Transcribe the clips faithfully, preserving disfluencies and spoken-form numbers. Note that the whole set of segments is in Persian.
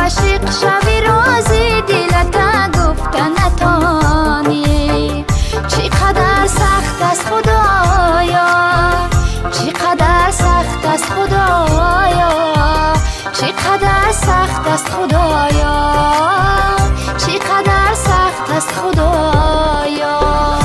عاشق شوی رازی دلتا گفته نتانی. چقدر سخت است خدایا، چقدر سخت است خدایا، چقدر سخت است خدایا، چقدر سخت است خدایا.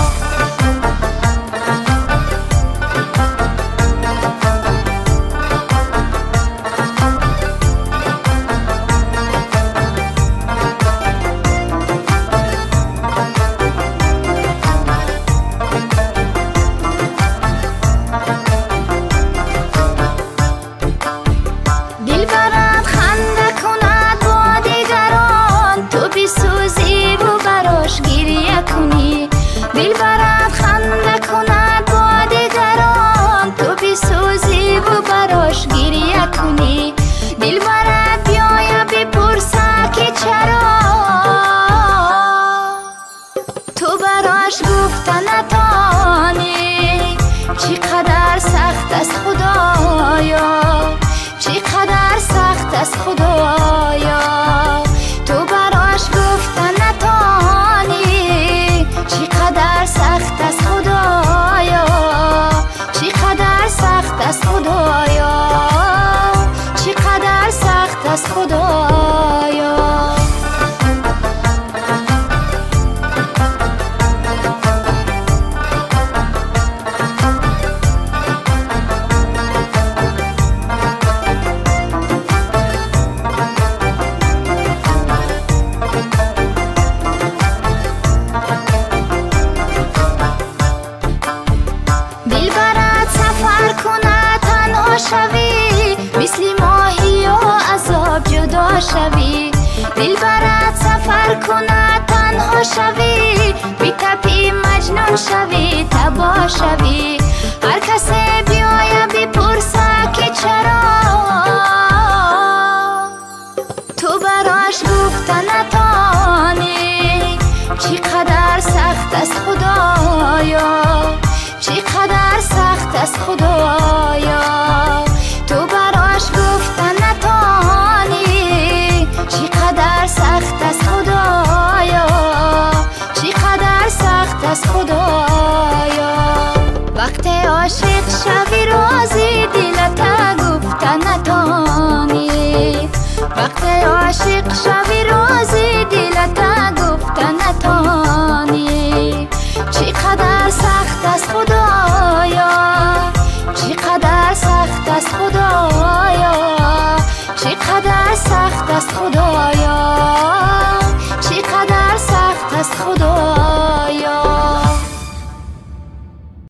دل برات خنده کند با دیگران، تو بسوزی و براش گریه کنی. دل برات بیاید بپرسه که چرا، تو براش گفته نتانی. چقدر سخت است خدایا، چقدر سخت است خدایا، تو براش گفته نتانی. چقدر سخت است خدایا، چقدر سخت است خدایا، چقدر سخت است خدایا. دل برات سفر کنه تنها شوی، مثل ماهی و عذاب جدا شوی. دل برات سفر کنه تنها شوی، بی تپی مجنون شوی، تباه شوی. هر کسی بیاید بپرسه که چرا، تو براش گفته نتانی. چقدر سخت است خدایا، چقدر سخت است خدایا، تو براش گفته نتانی. چقدر سخت است خدایا، چقدر سخت است خدایا. وقتی عاشق شوی رازی دلتا گفته نتانی. وقتی عاشق شوی رازی دلتا گفته نتانی. چقدر سخت است خدایا، چقدر سخت است خدایا، چقدر سخت است خدایا، چقدر سخت است خدایا.